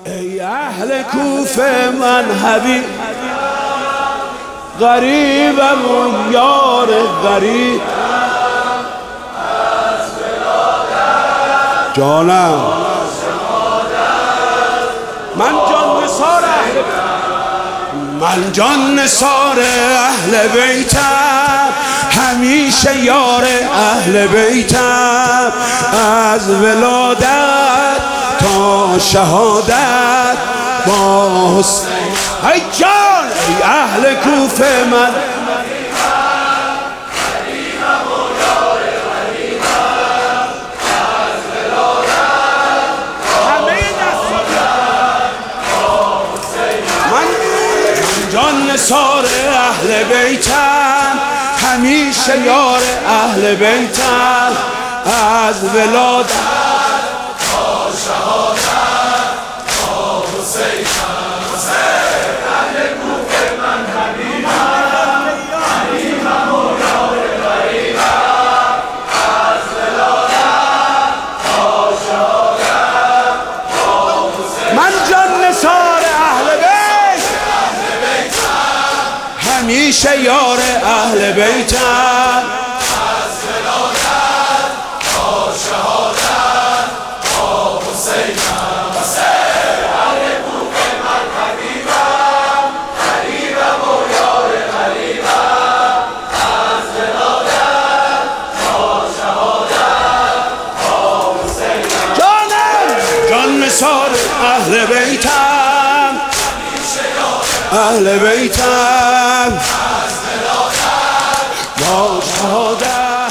ای اهل کوفه من حبیب غریبم و یار غریب جانم من جان نثار اهل بیتم همیشه یار اهل بیتم از ولادت تا شهادت با حسین. ای جان ای اهل کوفه من جان نثار اهل بیتم همیشه یار اهل بیتم از ولادت تا شهادت با حسین. اهل کوفه من حبیبم و یار غریبم از ولادت تا شهادت با حسین. من جان نثار اهل بیت همیشه یار اهل بیتم از ولادت تا شهادت با حسین. اهل کوفه من حبیبم و یار غریبم از ولادت تا شهادت با حسین. جان نثار اهل بیتم اهل بیتم از ولادت با شهادت